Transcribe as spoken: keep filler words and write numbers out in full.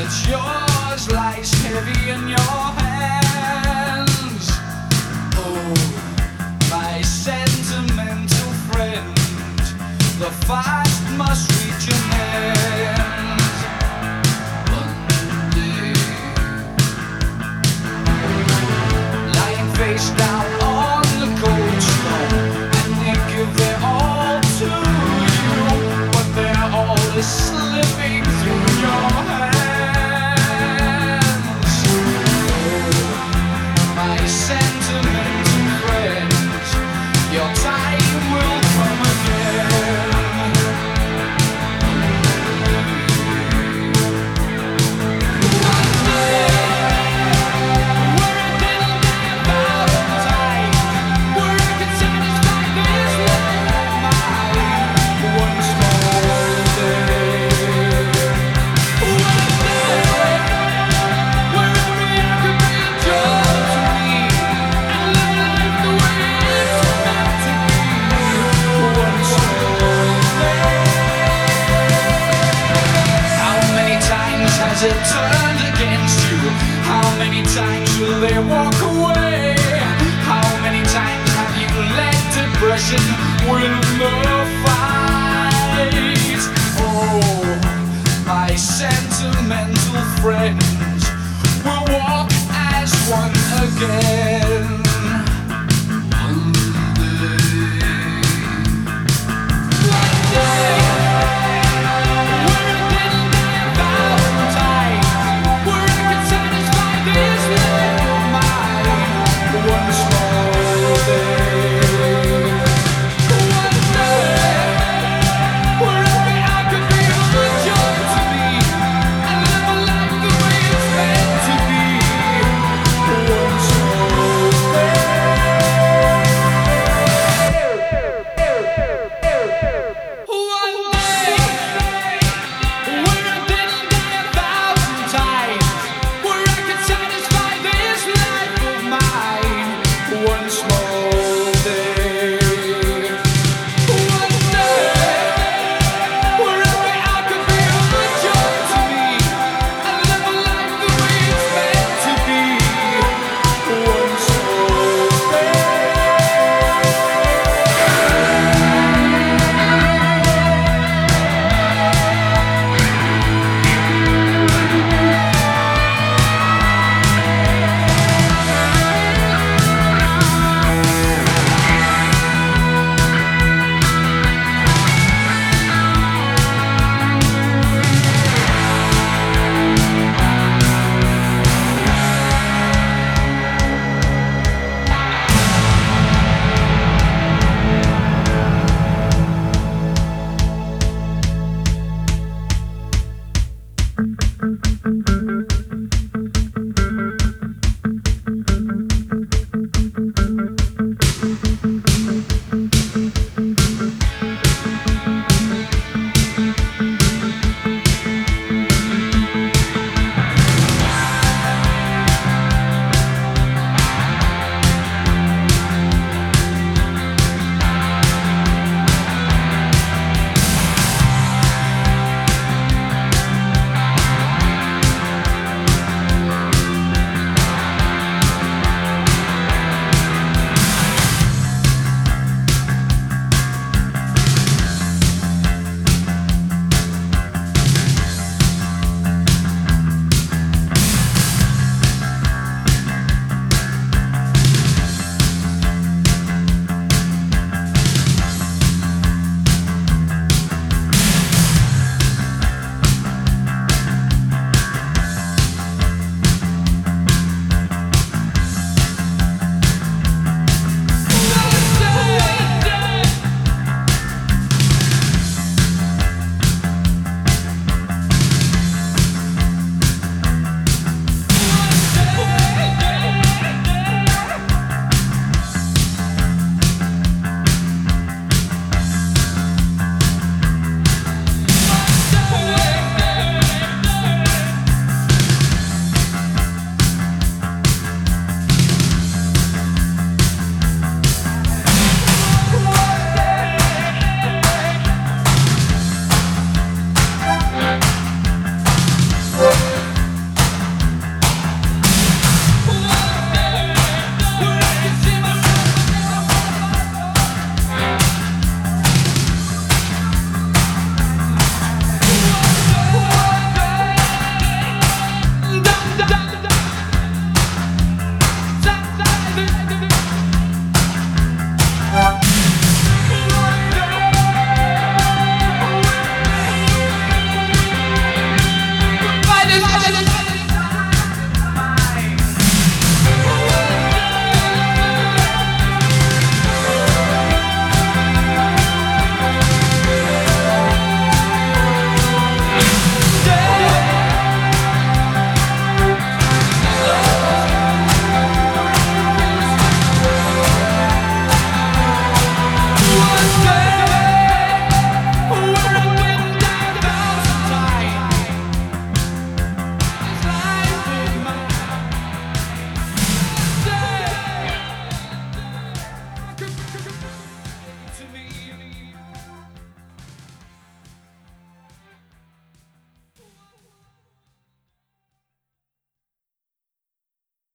It's yours, lies heavy in your hands. Oh, my sentimental friend, the fast must reach an end. One day, lying face down on the cold snow, and they give their all to you, but they're all slipping through your hands. Oh, my sentimental friend, your time will come again. One day, we're a little day about time, where I can satisfy this life of mine. One small day. One day, where every hour could be a joy to me, and live life the way it's meant to be. One small day. How many times has it turned against you? How many times will they walk away? How many times have you let depression win the fight? Oh, my sentimental friends will walk as one again. One day. One day. We're a little day about time, where I can satisfy this life of mine. One small day. One day, where every hour could be a joy to me, and live a life the way it's meant to be. One small day. One day, we're a little day a thousand times, where I can satisfy this life of mine. One small day. One day, where every hour could be a joy to me, and live a life the way it's meant to be. One small day. Thank you.